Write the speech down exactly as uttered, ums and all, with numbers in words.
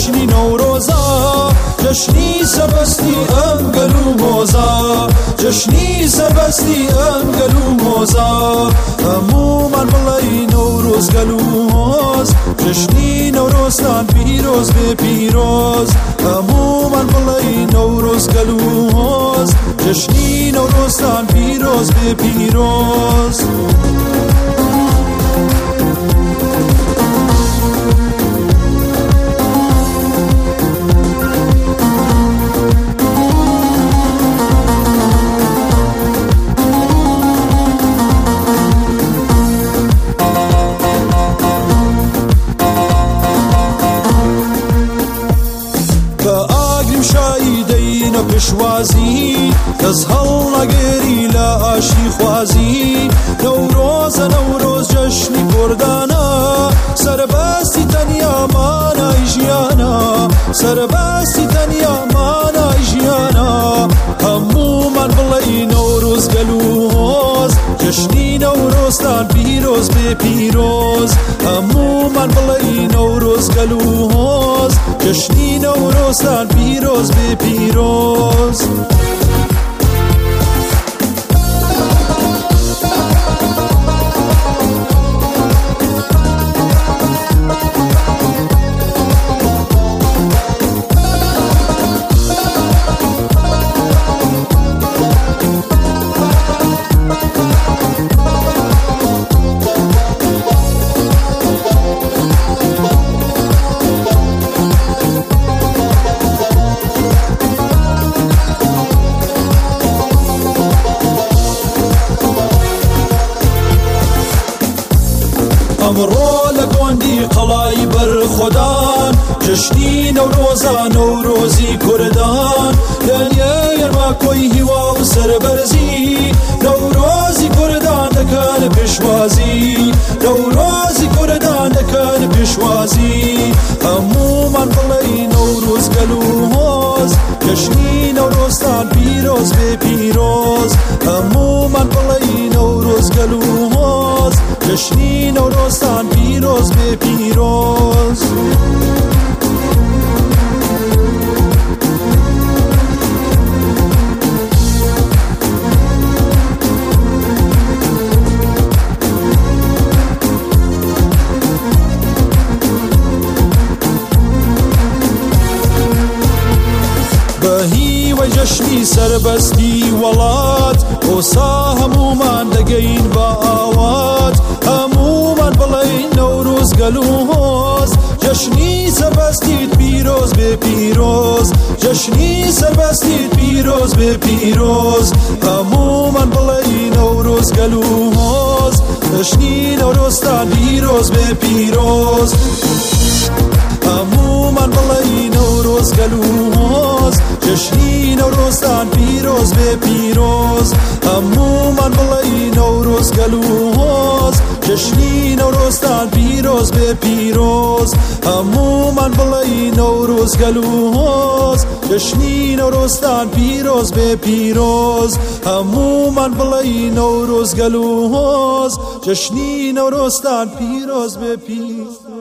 جشنی نوروزا جشنی سبستی انگل و موزا جشنی سبستی انگل و موزا همو من بلای نوروز گلوز جشنی نوروزتان پیروز به پیروز همو من بلای نوروز گلوز جشنی نوروزتان پیروز به پیروز پشوازی دز هەڵ نەگەری لە ئاشی خوازی نەورۆزە نەورۆز جەشنی کوردانە سەربەستی تەنیا مانای ژیانە سەربەستی تەنیا مانای ژیانە هەموومان بڵێی نەورۆز گەلوۆز جەشنی نەورۆزتان پیرۆز بێ پیرۆز هەموومان بڵێی نەورۆز گەلوۆز جشنی نوروزتان پیروز به پیروز ئەمڕۆ لە گۆندی قەڵای بەرخۆدان جشنی نەورۆزە نەورۆزی کوردان دەنیە یەرما کۆی هیوا و سەربەرزی نەورۆزی کوردان دەکەن پێشوازی نەورۆزی کوردان دەکەن پێشوازی هەموومان بڵێی نەورۆز گەلوۆز جشنی نەورۆزتان پیرۆز بێ پیرۆز هەموومان بڵێی نەورۆز گەلوۆز جشنی نوروزتان پیروز به پیروز بەهی وەی جەشنی سەربەستی وڵات ئۆسا هەموومان دەگەین بە ئاوات هەموومان بڵێین نەورۆز گەلوۆز جەشنی سەربەستیت پیرۆز بێ پیرۆز جەشنی سەربەستیت پیرۆز بێ پیرۆز هەموومان بڵێین نەورۆز گەلوۆز جەشنی نەورۆزتان پیرۆز بێ پیرۆز هەموومان بڵێین نەورۆز گەلوۆز جشنی نوروزتان پیروز به پیروز هەموومان بڵێی نەورۆز گەلوۆز جشنی نەورۆزتان پیرۆز بێ پیرۆز هەموومان بڵێی نەورۆز گەلوۆز جشنی نەورۆزتان پیرۆز بێ پیرۆز هەموومان بڵێی نەورۆز گەلوۆز جشنی نەورۆزتان پیرۆز بێ پیرۆز